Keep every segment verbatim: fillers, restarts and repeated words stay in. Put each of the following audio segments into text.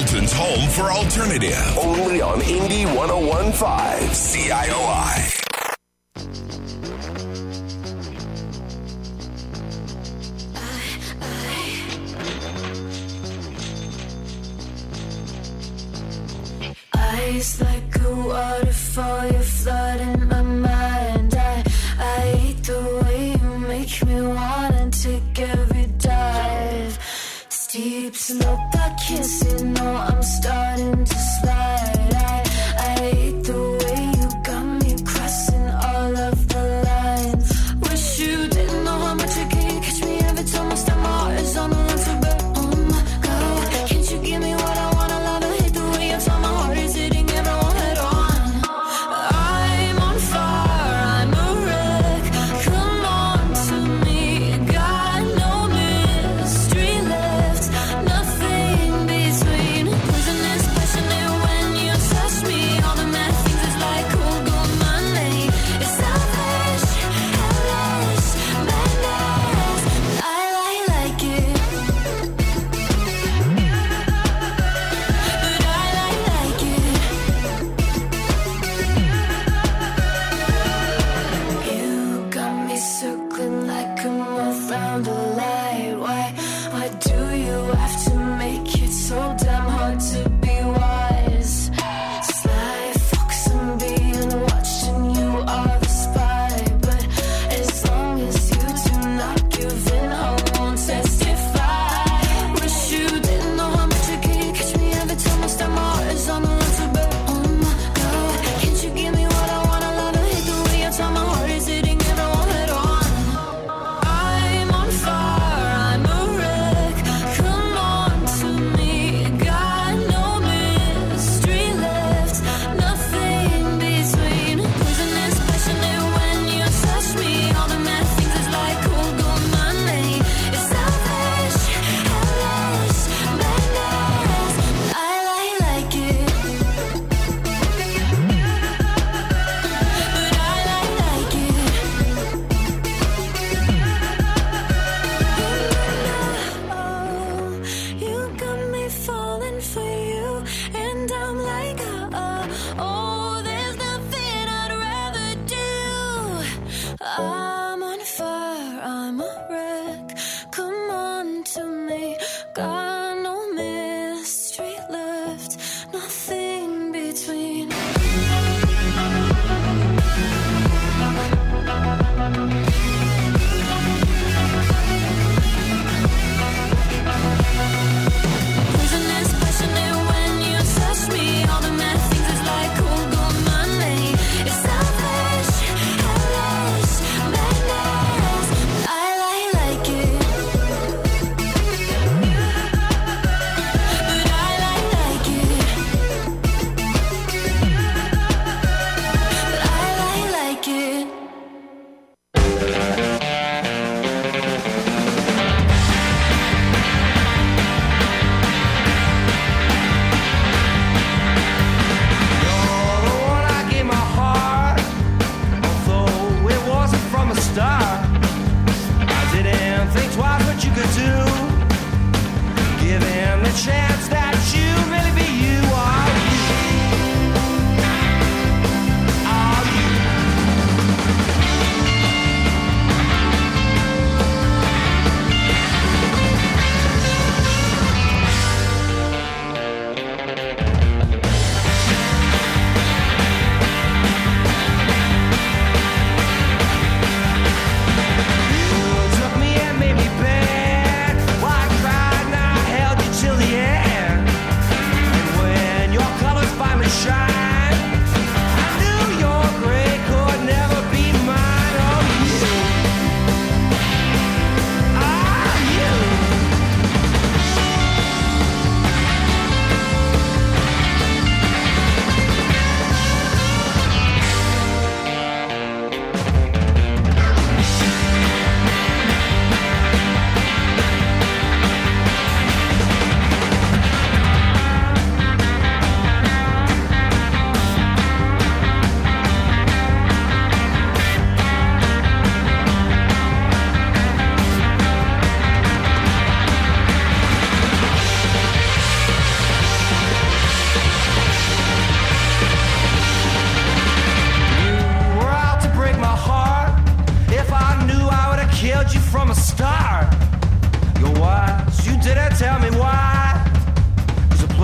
Hamilton's home for alternative. Only on Indie one oh one point five C I O I. Eyes like a waterfall, you're flooding my mind. I, I hate the way you make me wanna take every dive. Steep slope, I can't see, no, I'm starting to slide. I, I hate the way you got me crossing all of the lines. Wish you didn't know how much you can catch me every time I step my heart is on the line to burn. Oh my God, can't you give me what I wanna love? I hate the way you tell my heart is hitting everyone head on. I'm on fire, I'm a wreck. Come on to me, got no mystery left, nothing between. Poisonous, passionate when you touch me. All the mad things is like Google Monday. It's selfish, hellish, madness. I like, like it, but I like, like it. You got me circling like a moth round the light. Why, why do you have to make it so damn hard to be wise? Sly fox and being watched and you are the spy. But as long as you do not give in, I won't testify. Wish you didn't know how much you can catch me every time I step my heart is on the line to burn. Oh my God, can't you give me what I wanna love? I hate the way you tell my heart is hitting everyone head on. I'm on fire, I'm a wreck. Come on to me, got no mystery left, nothing between. Poisonous, passionate when you touch me. All the mad things is like Google Monday. It's selfish, hellish, madness. I like, like it, but I like, like it. Oh, you got me falling for you, and I'm like, uh, oh, there's nothing I'd rather do. I'm on fire, I'm a wreck. Come on to me, got no mystery left, nothing between. Poisonous, passionate when you touch me. All the mad things is like Google Monday. It's selfish, hellish, madness. I like, like it, but I like, like it, but I like, like it. You're the one I gave my heart, although it wasn't from the start. I didn't think twice what you could do, given the chance that you really be you. Are you? Are you? You took me and made me beg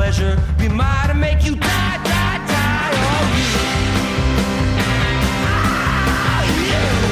pleasure be mine to make you die, die, die. Oh, you. Ah, yeah.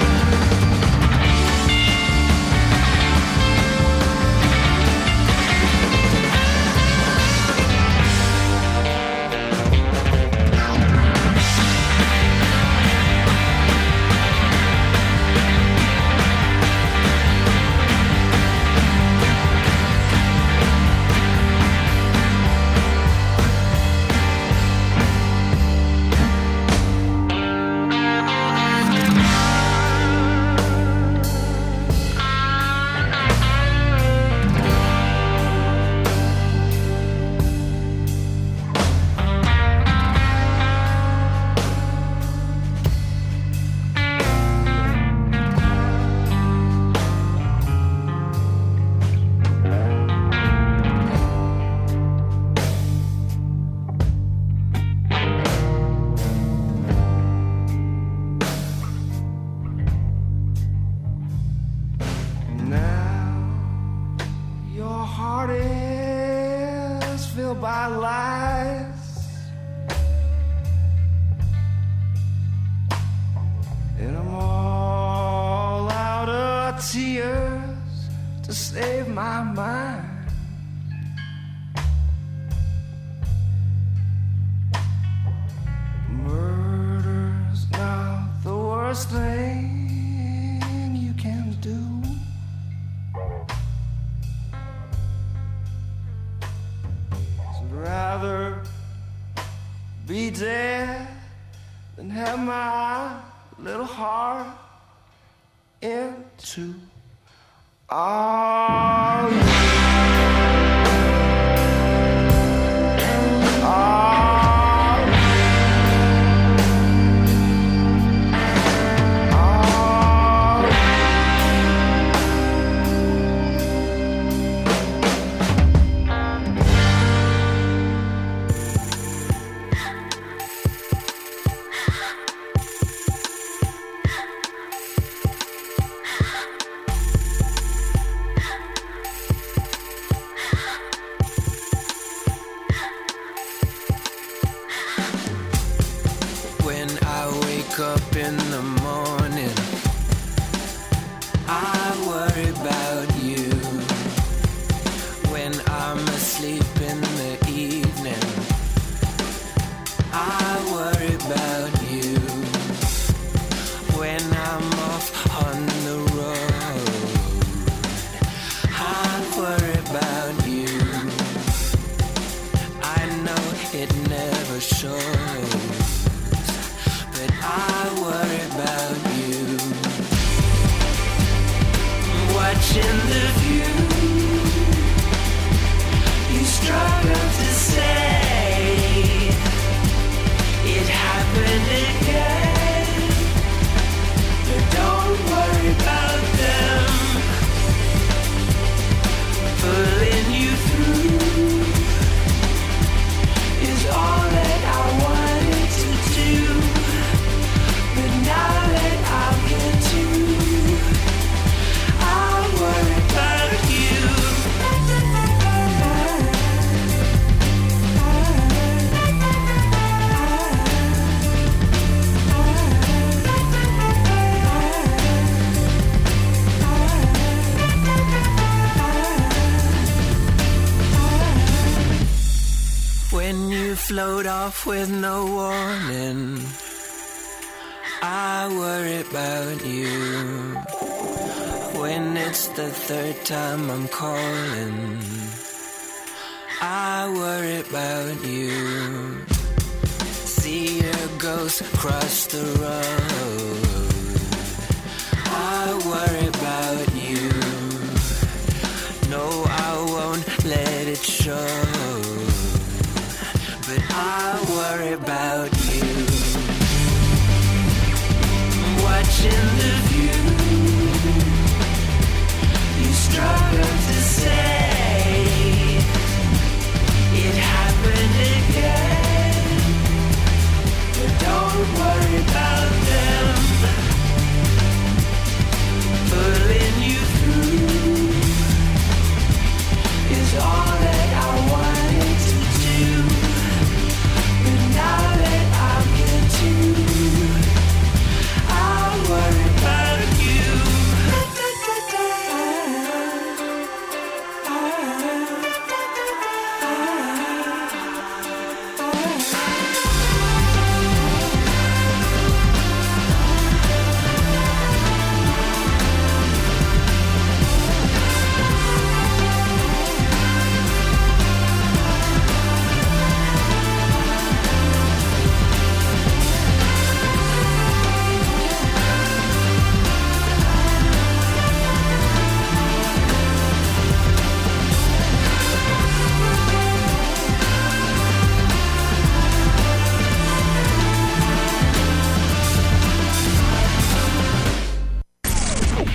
Float off with no warning. I worry about you. When it's the third time I'm calling, I worry about you. See your ghost cross the road. I worry about you. No, I won't let it show. But I worry about you. Watching the view, you struggle to say it happened again. But don't worry about them pulling you through is all that I wanted to do.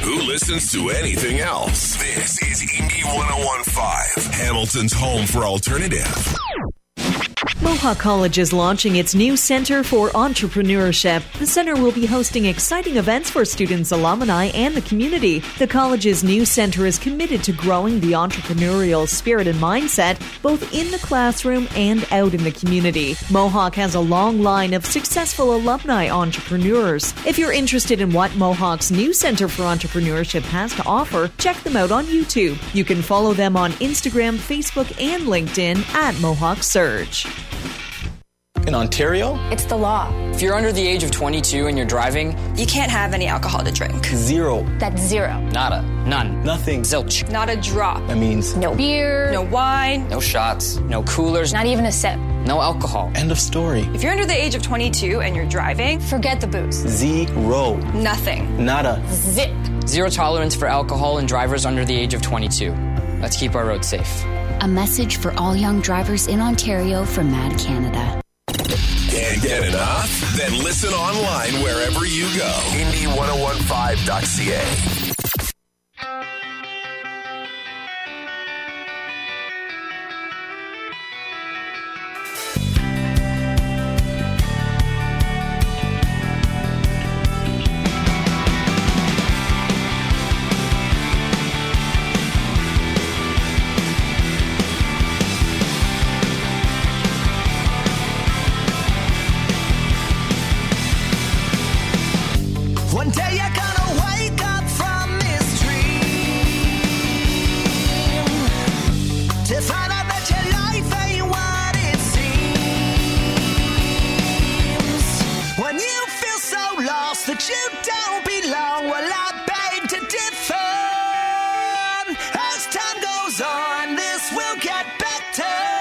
who listens to anything else? This is Indie one oh one point five, Hamilton's home for alternative. Mohawk College is launching its new Center for Entrepreneurship. The center will be hosting exciting events for students, alumni, and the community. The college's new center is committed to growing the entrepreneurial spirit and mindset, both in the classroom and out in the community. Mohawk has a long line of successful alumni entrepreneurs. If you're interested in what Mohawk's new Center for Entrepreneurship has to offer, check them out on YouTube. You can follow them on Instagram, Facebook, and LinkedIn at Mohawk Surge. In Ontario, it's the law. If you're under the age of twenty-two and you're driving, you can't have any alcohol to drink. Zero. That's zero. Nada. None. Nothing. Zilch. Not a drop. That means no beer, no wine, no shots, no coolers, not even a sip. No alcohol. End of story. If you're under the age of twenty-two and you're driving, forget the booze. Zero. Nothing. Nada. Zip. Zero tolerance for alcohol in drivers under the age of twenty-two. Let's keep our roads safe. A message for all young drivers in Ontario from Mad Canada. Can't get enough? Then listen online wherever you go. Indie ten fifteen dot c a. One day you're gonna wake up from this dream to find out that your life ain't what it seems. When you feel so lost that you don't belong, well, I beg to differ. As time goes on, this will get better.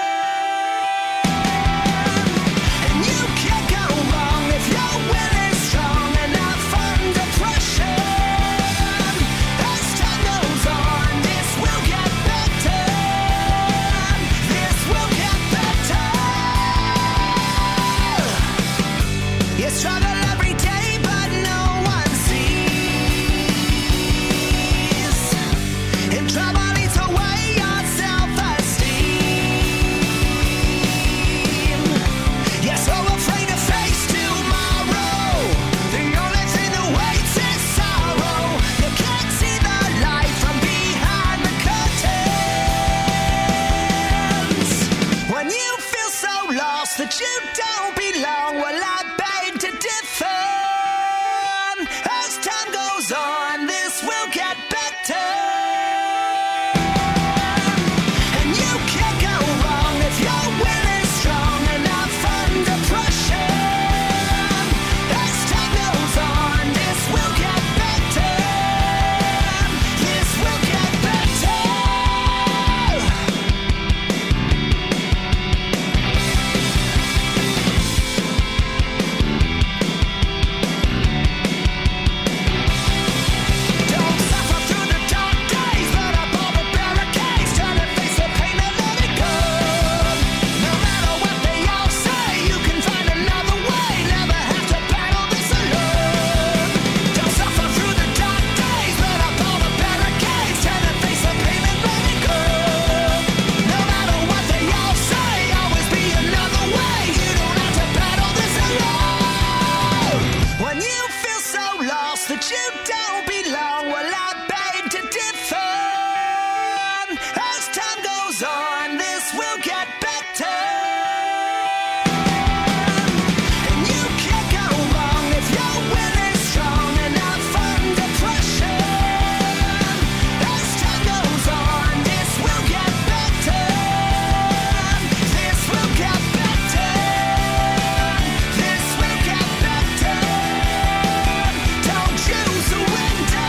Struggle every day, but no one sees. And trouble eats away your self-esteem. You're so afraid to face tomorrow. The only thing that waits is sorrow. You can't see the light from behind the curtains. When you feel so lost that you don't belong, well, I to differ. As time goes on, this will get better. And you can't go wrong if your will is strong enough under pressure. As time goes on, this will get better. This will get better. That you don't belong, well, I beg to differ. As time goes on, this will get better. And you can't go wrong if your will is strong enough under pressure. As time goes on, this will get better. This will get better. This will get better. Don't you surrender.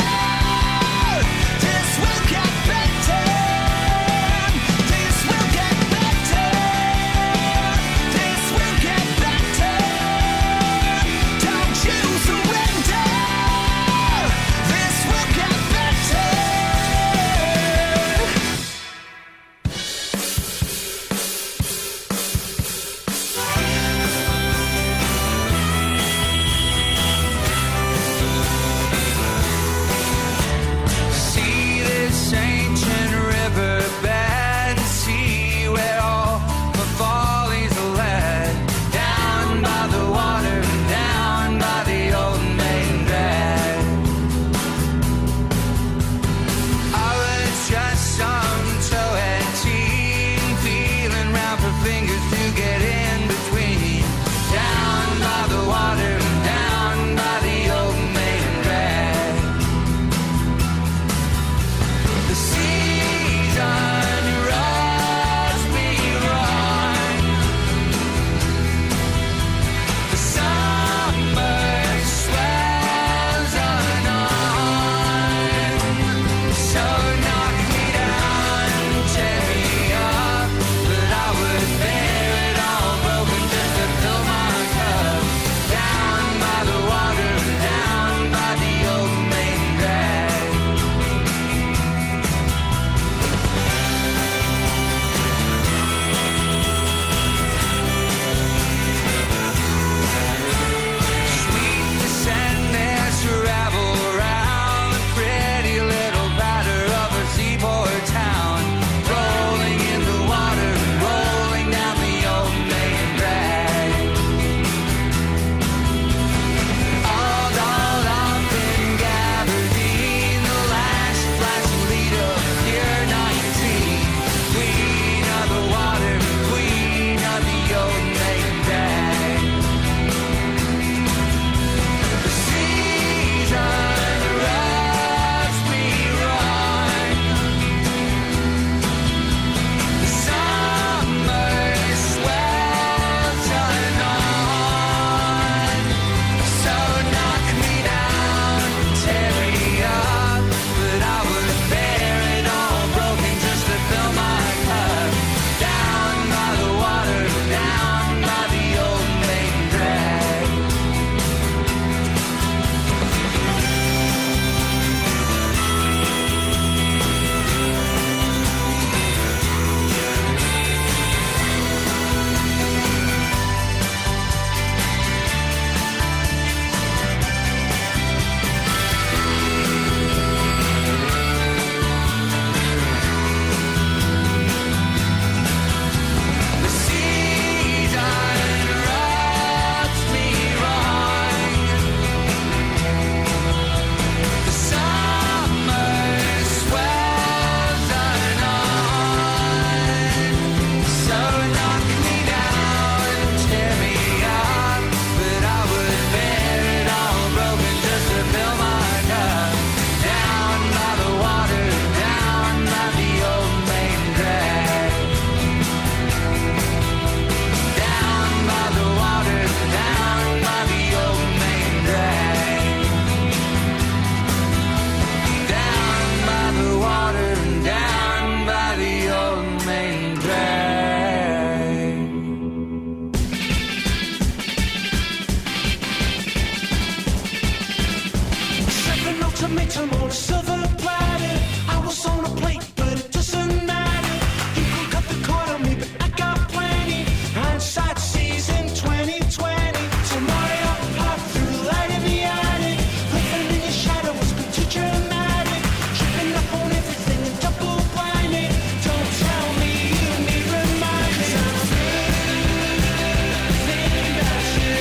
him on a silver platter. I was on a plate, but it doesn't matter. You can cut the cord on me, but I got plenty. Hindsight season twenty twenty. So Mario popped through the light in the attic. Living in your shadow has been too dramatic. Tripping up on everything and double blinded. Don't tell me you need reminding. I'm through thinking about you.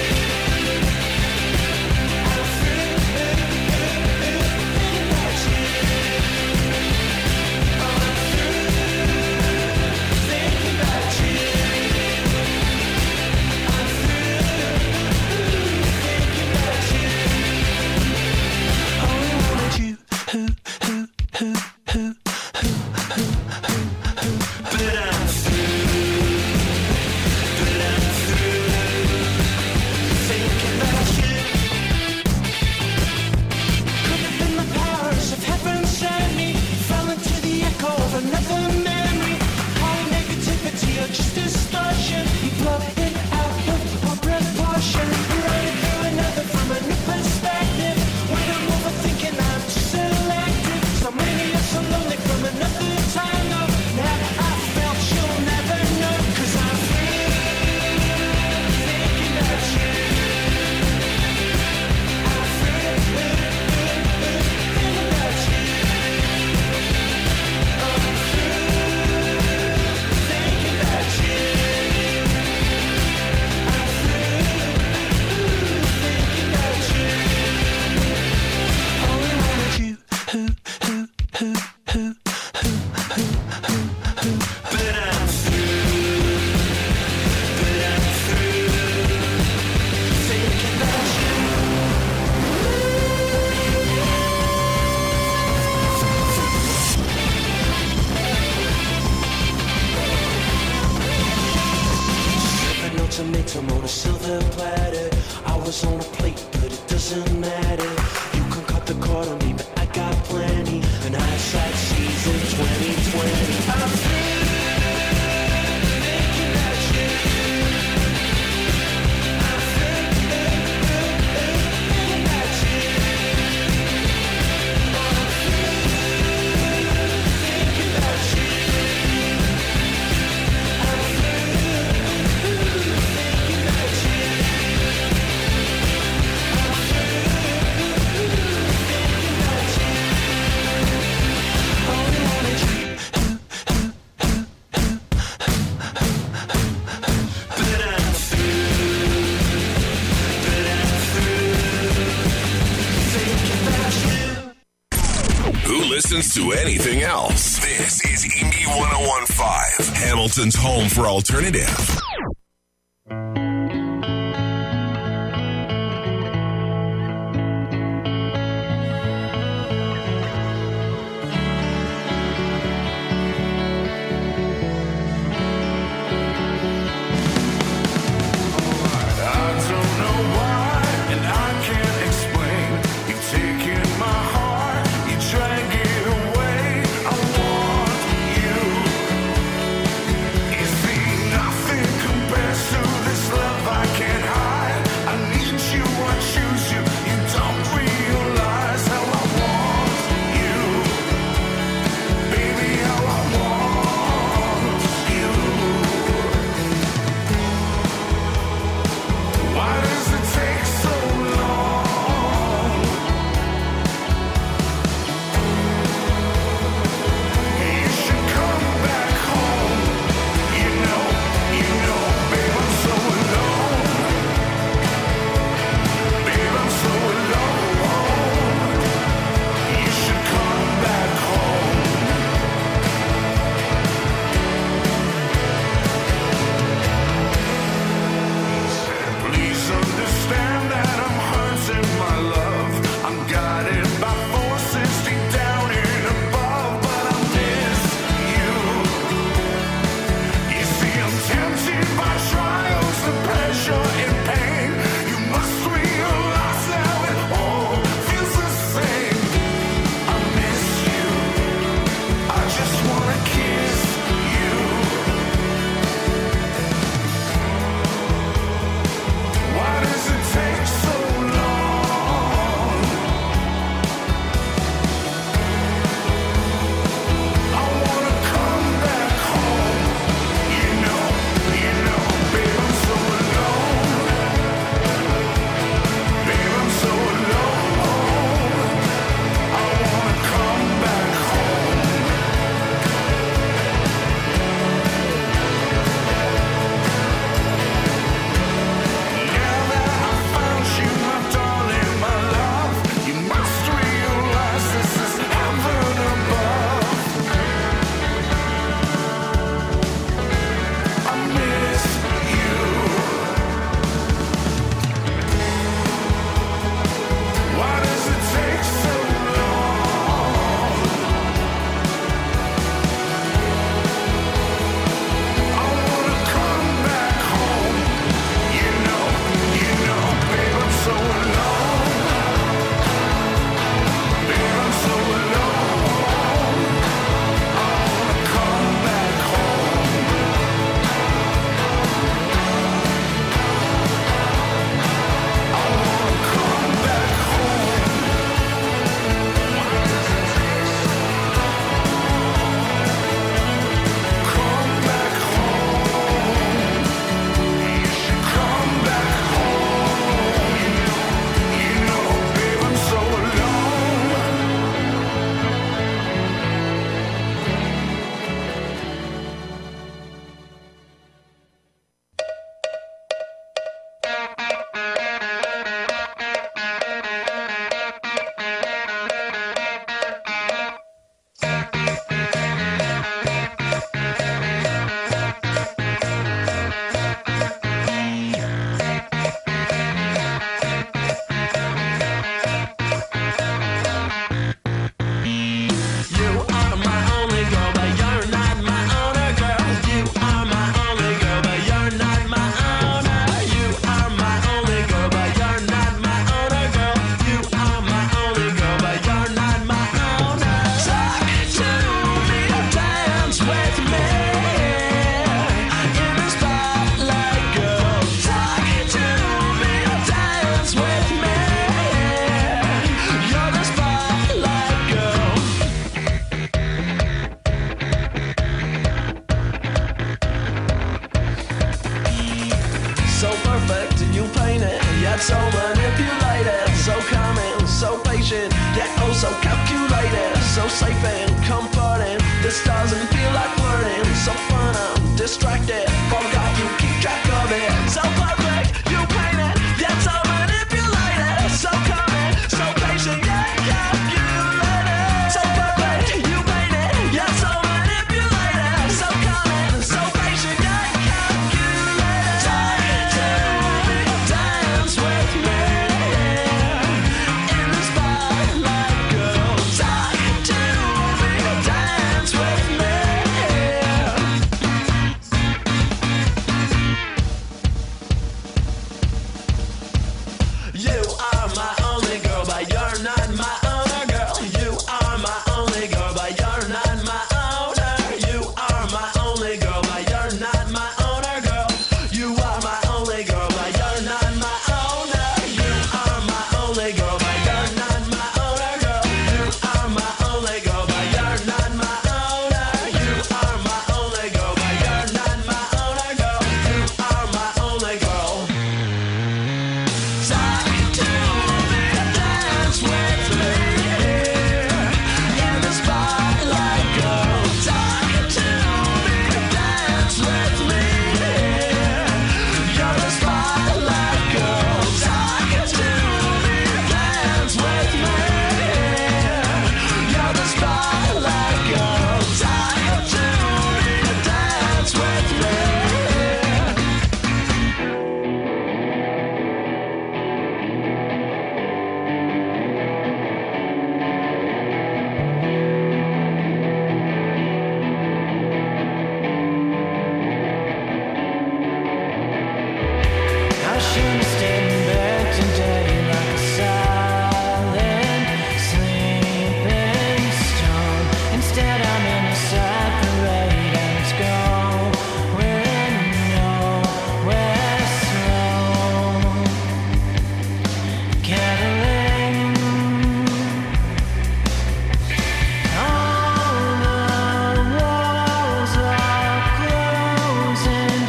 I'm through thinking about you. I'm through thinking about you. I'm through thinking about you. Only wanted you, who, who, who, who, who, who, who, who. But I'm through, but I'm through thinking about you. Could have been the powers of heaven sent me. Fell into the echo of another memory. All negativity or just distortion. You blow it out of proportion. You write it through another from a new perspective. When I'm overthinking, I'm too selective. So many are so lonely from another time. No, now I felt you'll never know. Cause I'm free, thinking about you. I'm free, thinking about you. I'm free, thinking about you. I'm free, thinking about you. Only wanted you, who, who, who, who, who, who, who, who. But I'm through, but I'm through thinking about you. Seven notes I made some on a silver platter. I was on a plate, but it doesn't matter. You can cut the cord on me, but I got plenty. And hindsight season twenty twenty. I'm through thinking about you. I'm through thinking about you. I'm through thinking about you. I'm through thinking about you. I'm through thinking about you. Only wanted you, but I'm through, but I'm through thinking about you. Who listens to anything else? This is Indie one oh one point five, Hamilton's home for alternative. I don't know why, and I can't explain. You've taken my heart, you drag it away. I want you. You see nothing so safe and comforting. This doesn't feel like flirting. So fun, I'm distracted. Forgot you keep track of it. So perfect, you paint it. Yet so manipulated. So coming, so patient, yeah, calculated. So perfect, you paint it. Yet so manipulated. So coming, so patient, yeah, calculated. Talking to me, dance with me. In the spotlight, girl. Talking to me, dance with me. You are my only girl, but you're not my owner, girl. You are my only girl, but you're not my owner. You are my only girl, but you're not my owner, girl. You are my only girl, but you're not my owner. You are my only girl, but you're not my owner, girl. You are my only girl, but you're not my owner. You are my only girl, but you're not my owner, girl. You are my only girl. Talking to me, dance with me. In the spotlight, girl. Talking to me, dance with me. You're the spotlight, girl. Talking to me, dance with me. You're the spotlight, girl. Talking to me, dance with me. I should've stayed in bed today like a silent sleeping stone. Instead I'm in a sad parade and it's going nowhere slow. Kettling all the walls are closing.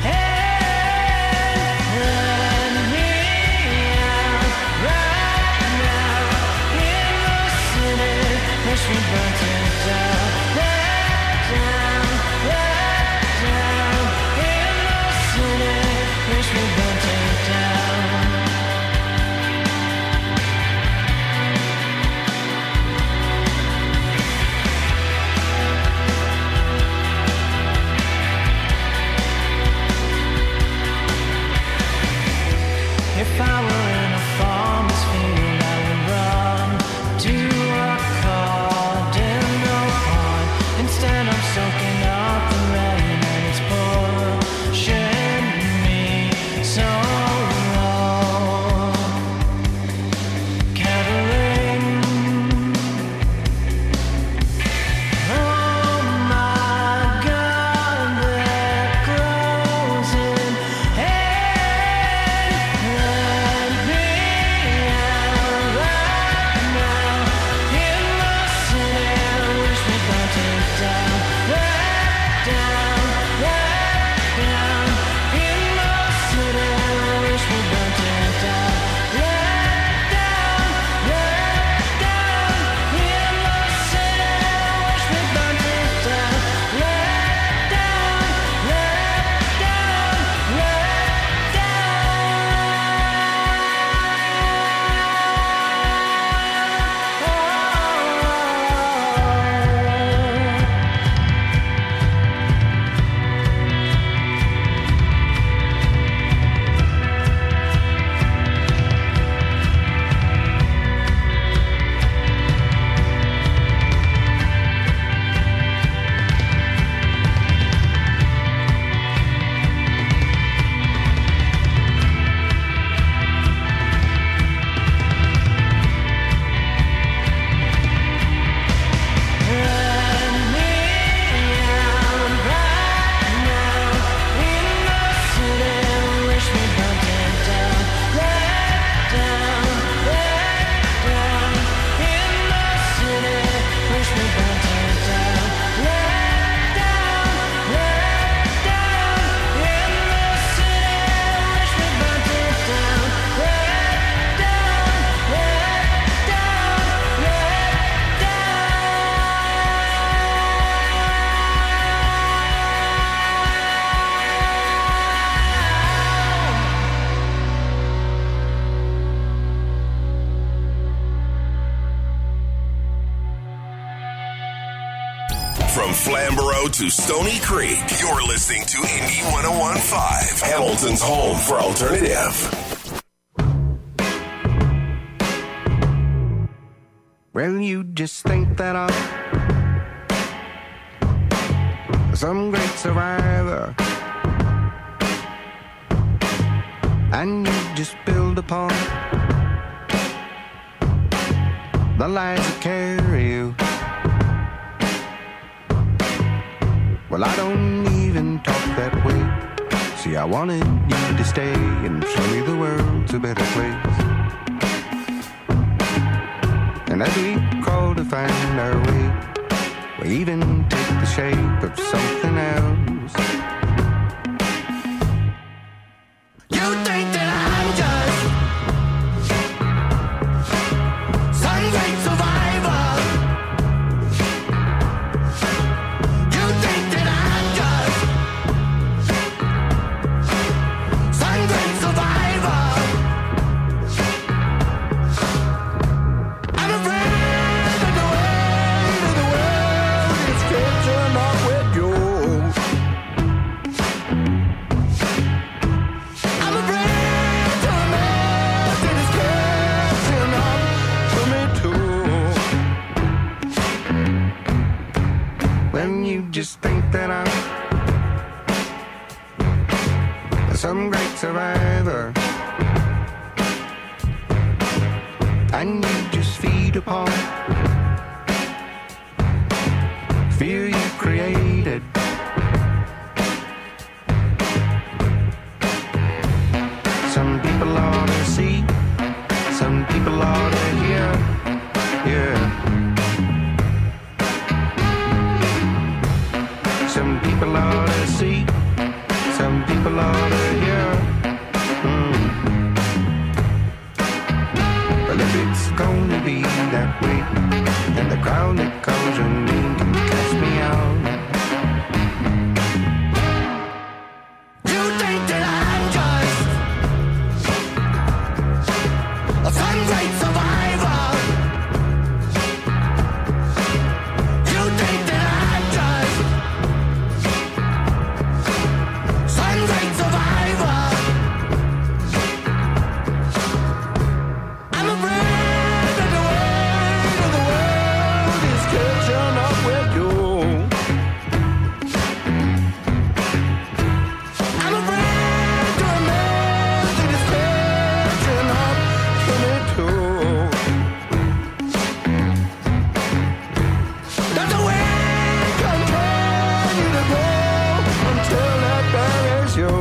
Let me out right now in the city. Wish we burnt it down. Let down, let down in the city. Wish we burnt it down. If I were in a farmer's field, I would run to a cardinal From Flamborough to Stony Creek, you're listening to Indie one oh one point five, Hamilton's home for alternative. Well, you just think that I'm some great survivor, and you just build upon the lies that carry you. Well, I don't even talk that way. See, I wanted you to stay and show me the world's a better place. And as we crawl to find our way, we even take the shape of something else. You think that I'm just some great survivor. You think that I'm just some great survivor. I'm afraid that the weight of the world is catching up with you. I'm afraid to imagine it's catching up to me too. When you just think that I'm some great survivor, and you just feed upon fear you created. Some people ought to see, some people ought to hear, yeah. Some people ought to see, some people ought to hear. Mm. Well, if it's gonna be that way, then the crowd that calls your name can cast me out. You think that I'm just some great survivor. You think that I'm just some great survivor. I'm afraid that the weight of the world is catching up with you. I'm afraid to imagine it's catching up to me too. That the wind can tell you to go until it buries you.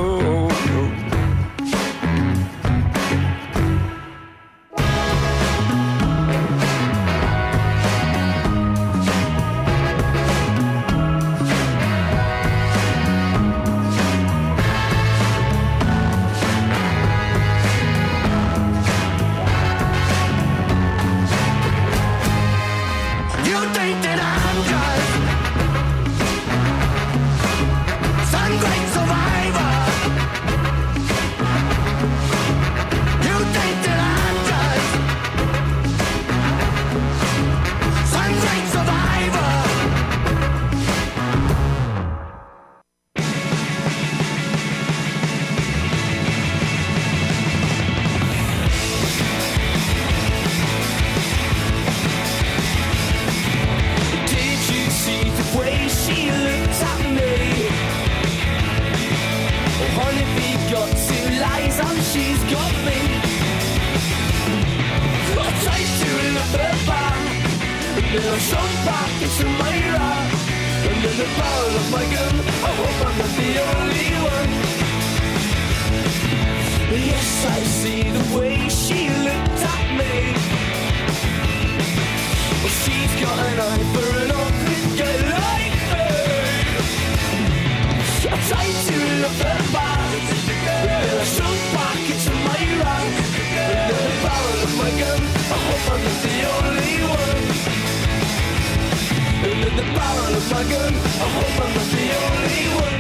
You think that I'm just some great survivor. You think that I'm just some great survivor. Did you see the way she looked at me? Oh, honey, we got two lies and she's got me. I tried to look her back, and then I shot back into my wrath. And then the barrel of my gun, I hope I'm not the only one. Yes, I see the way she looked at me. Well, she's got an eye for an awkward guy like me. I tried to look her back, but then I shot back into my wrath. And then the barrel of my gun, I hope I'm not the only one. And then the barrel of my gun, I hope I'm not the only one.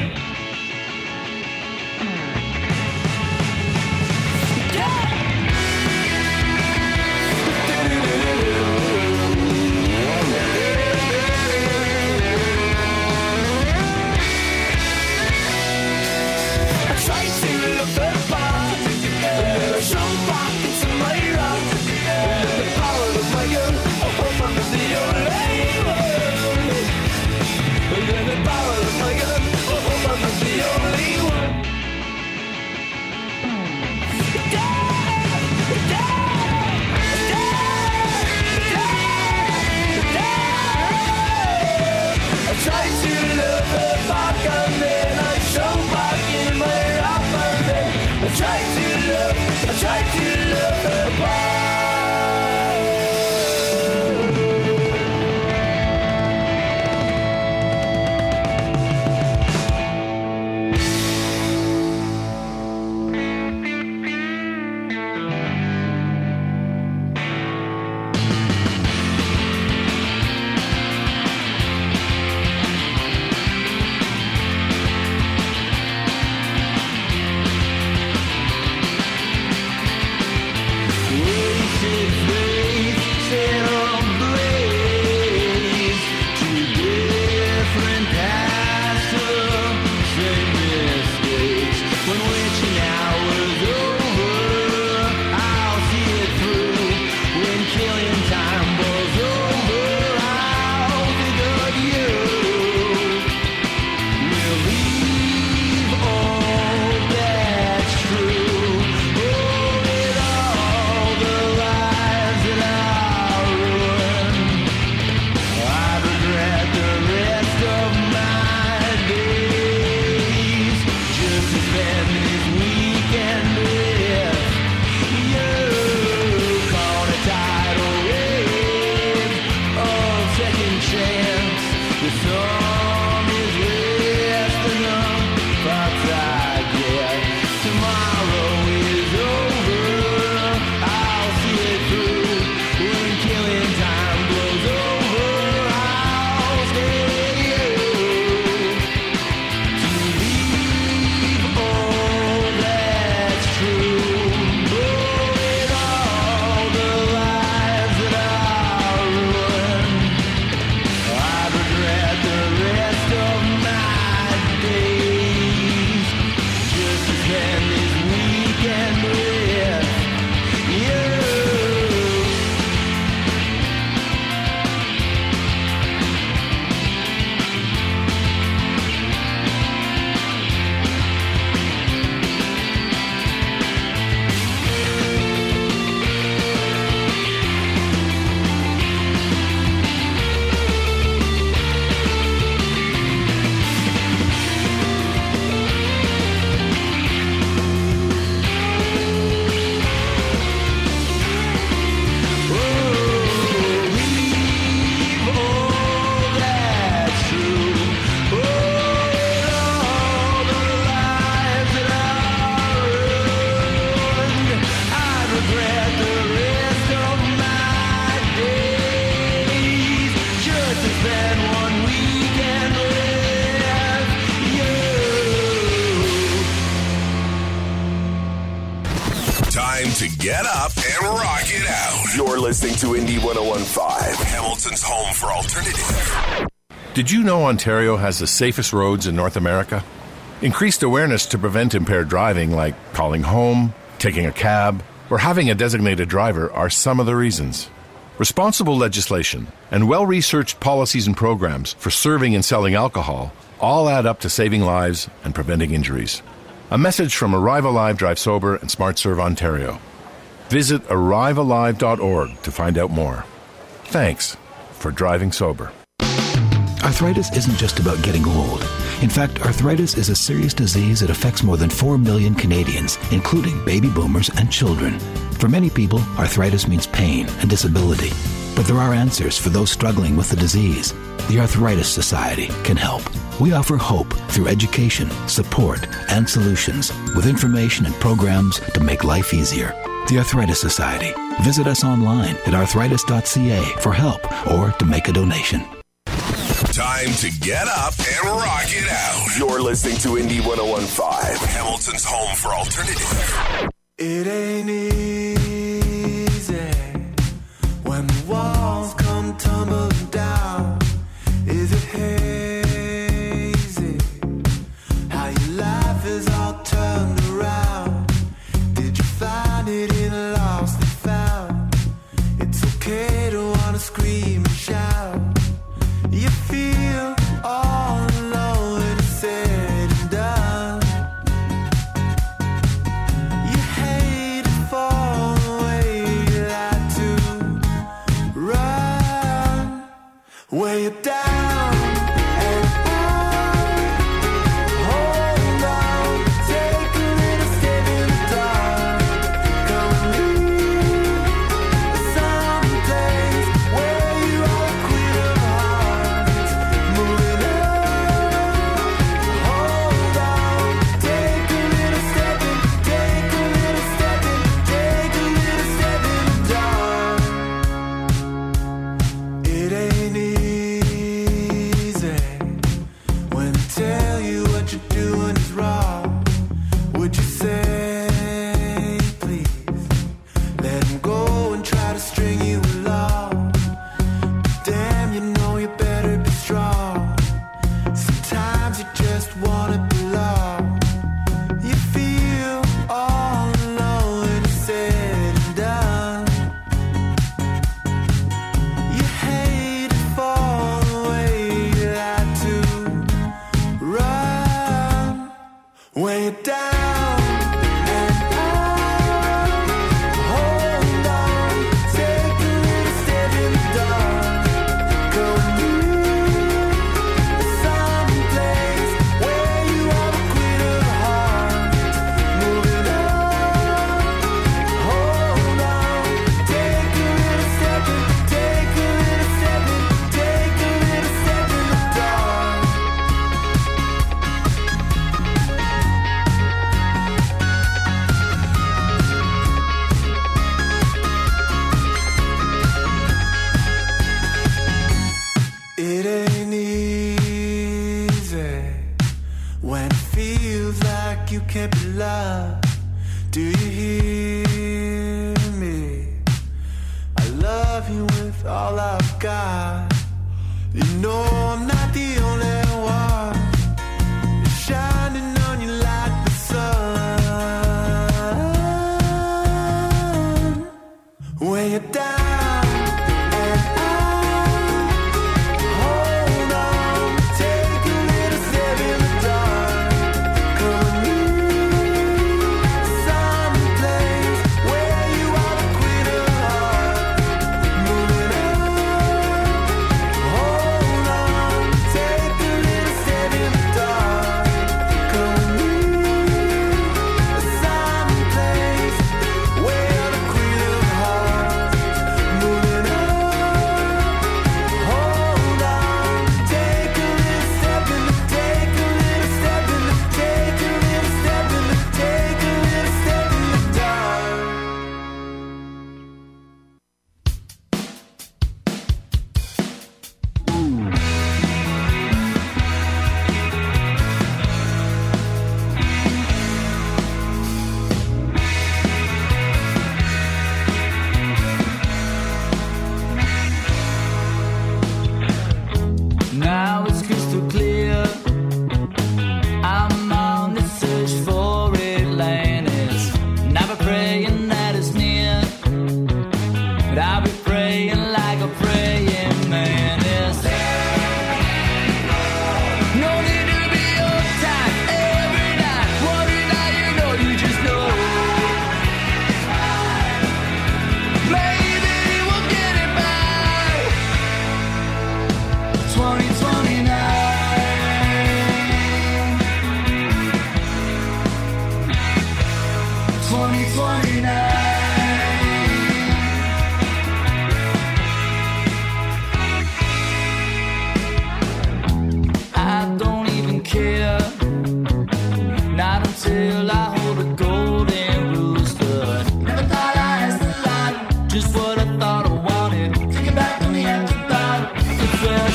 Yeah! get up and rock it out. You're listening to Indy one oh one point five, Hamilton's home for alternative. Did you know Ontario has the safest roads in North America? Increased awareness to prevent impaired driving, like calling home, taking a cab, or having a designated driver are some of the reasons. Responsible legislation and well-researched policies and programs for serving and selling alcohol all add up to saving lives and preventing injuries. A message from Arrive Alive Drive Sober and Smart Serve Ontario. Visit arrive alive dot org to find out more. Thanks for driving sober. Arthritis isn't just about getting old. In fact, arthritis is a serious disease that affects more than four million Canadians, including baby boomers and children. For many people, arthritis means pain and disability. But there are answers for those struggling with the disease. The Arthritis Society can help. We offer hope through education, support, and solutions with information and programs to make life easier. The Arthritis Society. Visit us online at arthritis dot c a for help or to make a donation. Time to get up and rock it out. You're listening to Indy one oh one point five, Hamilton's home for alternative. It ain't easy when the walls come tumbling down. Is it hazy how your life is all turned around? Did you find it in a lost and found? It's okay to wanna scream and shout. You feel all alone when it's said and done. You hate to fall away, you like to run. Where you're down and out. Hold on, take a little step in the dark. Come with me someplace where you are queen of hearts. Moving on, hold on, take a little step in, take a little step in, take a little step in the dark. It ain't easy when they tell you what you're doing is wrong. Would you say, please, let them go and try to string you along? But damn, you know you better be strong. Sometimes you just wanna belong. You feel all alone when it's said and done. You hate to fall away, you like to run. When you're down and out, hold on, take a little step in the dark. Go with me someplace where you are the queen of hearts. Moving on, hold on, take a little step in, take a little step in, take a little step in the dark. It ain't easy when it feels like you can't be loved. Do you hear me? I love you with all I've got. You know I'm not the only one. You're shining on you like the sun. When you're down and out, hold on, take a little step in the dark. Come with me someplace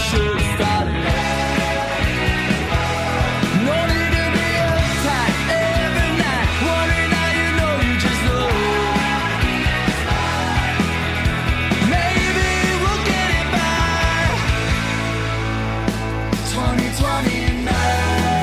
should have started. No need to be uptight every night, wondering how you know you just know. Maybe we'll get it by twenty twenty-nine.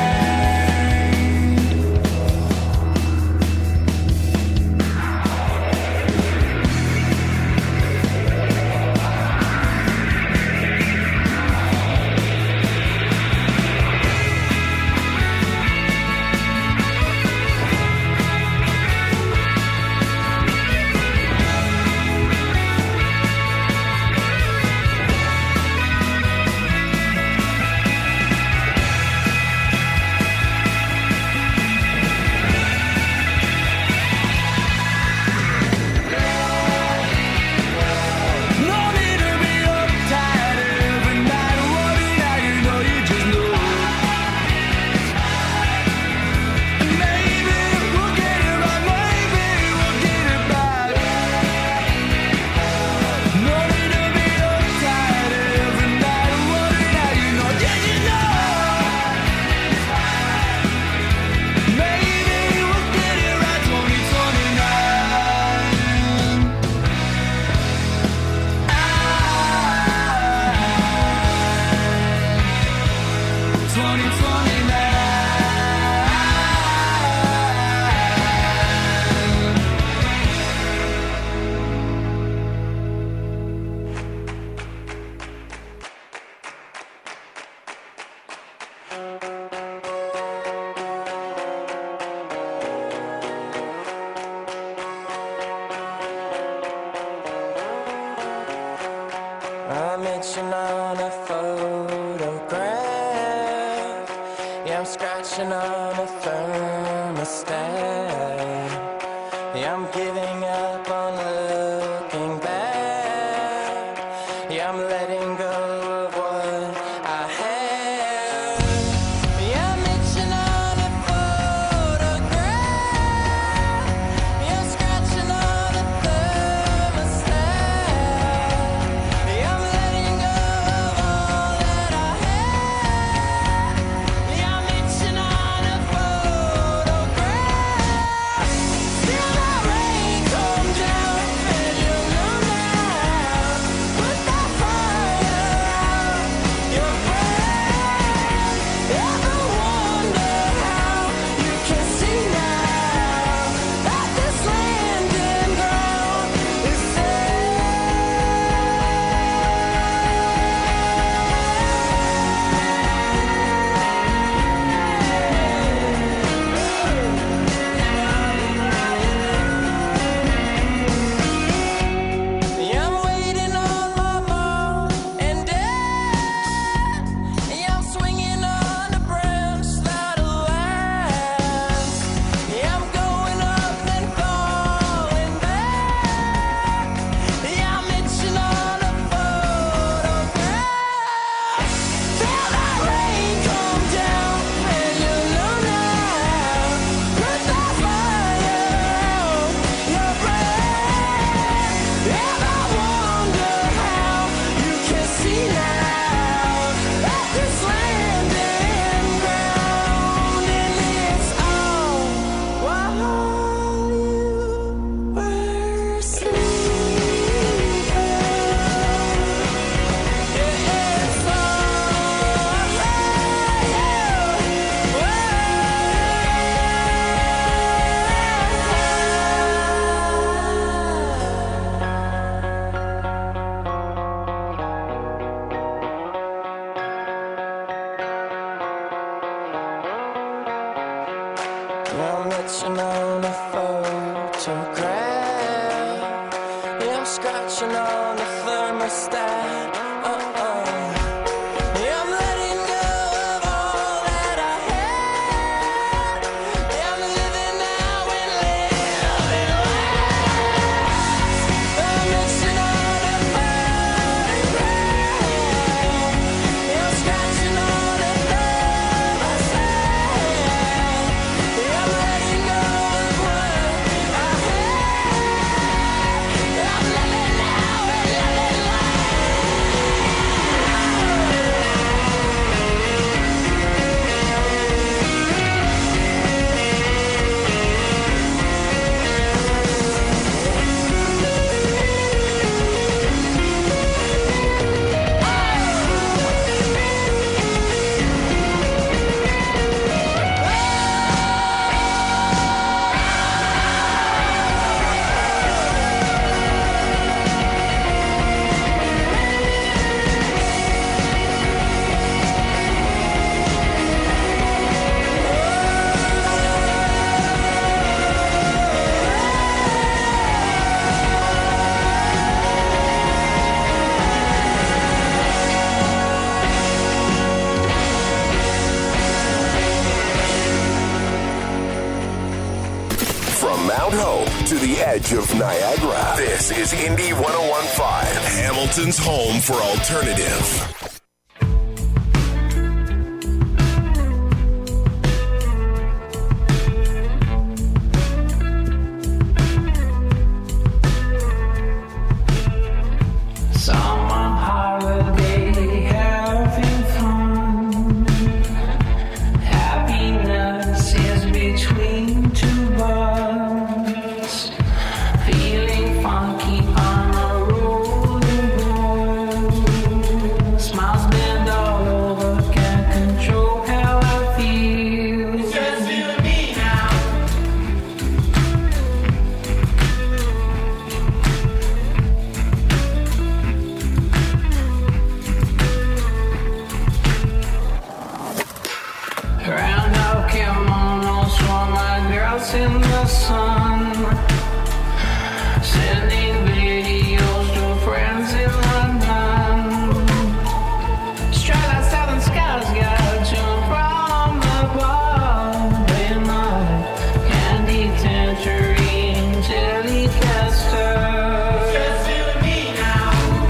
I'm itching on a photograph. Yeah, I'm scratching on a thermostat. Yeah, I'm giving up on looking back. Yeah, I'm letting go of what I had. Yeah, I'm itching on a photograph. Yeah, I'm scratching on a thermostat. Yeah, I'm letting go of all that I had. Yeah, I'm itching on a photograph. Feel that rain come down, and you know now. Put that fire out your brain. Ever wonder how you can see now that this landing ground is Yeah, I'm waiting on my mom and dad. Yeah, I'm swinging on a branch that'll last. Yeah, I'm going up and falling back. Yeah, I'm itching on a photograph. Feel that rain come down, and you know now. Put that fire out your brain. Ever wonder how you can see now that this landing ground and it's all while you were sleeping. It's all I'm itching on a photograph. Yeah, I'm scratching on the thermostat. Uh-uh. Yeah, I'm letting go of all that I had. Yeah, I'm living now and living last. I'm itching on a photograph. Yeah, I'm scratching on a thermostat. Yeah, I'm letting go of what I had. I'm living now and living last. the edge of Niagara. This is Indy one oh one point five, Hamilton's home for alternative. Summer holiday, having fun. Happiness is between two buds. Feeling funky on a rolling board. Smiles bend all over, can't control how I feel. It's just you and me now. Round up kimonos for my girls in the sun. Sending videos to friends in London. Straight out southern skies, got to and from the bar. Playing my candy tangerine Telecaster. Just you and me now.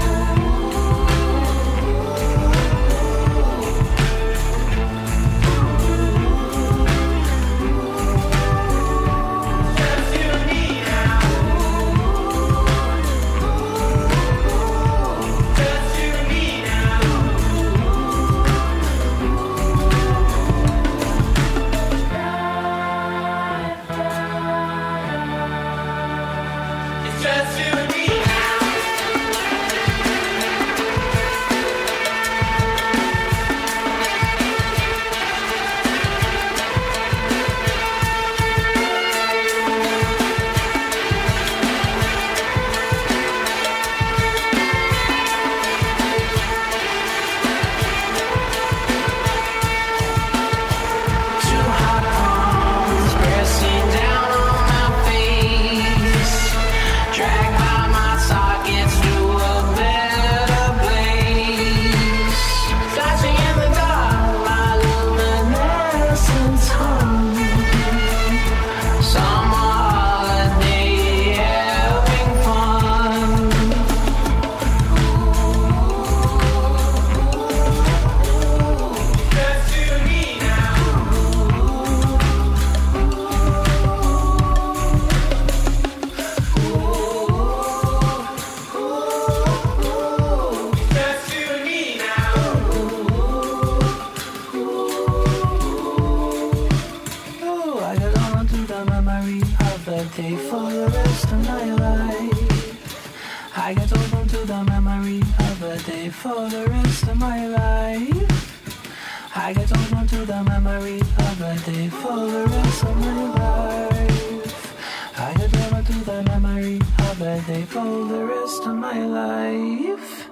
Two hot palms pressing down on my face. Drag by my sockets to a better place. Flashing in the dark, my luminescence hum. Summer holiday, having fun. Just you and me now. Just you and me now. Oh, I got on to the memory of the day for the rest of my life. I get on to the memory of the day for the rest of my life. I get on to the memory of the day for the rest of my life. I get on to the memory of the day for the rest of my life.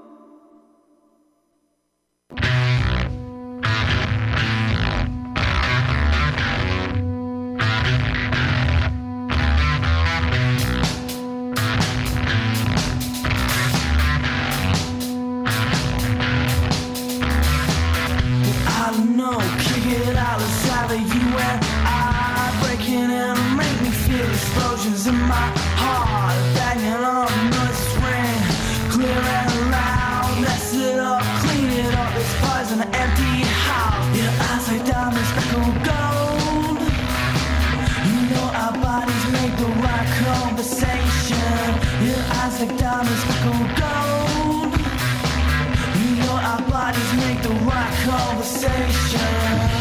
I don't know, kick it out inside of you and I, breaking in, make me feel explosions in my heart, banging on the noise ring, clear and loud, mess it up, clean it up, this buzz in an empty house. Your eyes like diamonds, speckled gold. You know our bodies make the right conversation. Your eyes like diamonds, speckled gold. You know our bodies make the right conversation.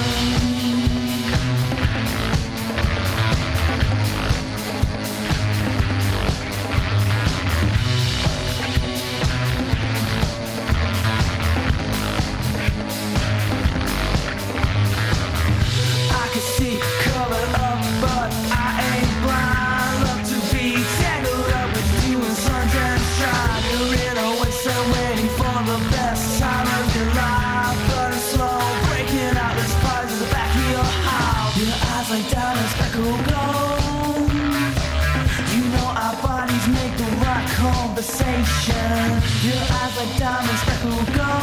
I can see color up, but I ain't blind. Love to be tangled up with you in sundress shine. You're in a wasteland waiting for the best time of your life. Burning slow, breaking out this fire in the back of your house. Your eyes like diamonds, speckled gold. You know our bodies make the right conversation. Your eyes like diamonds, speckled gold.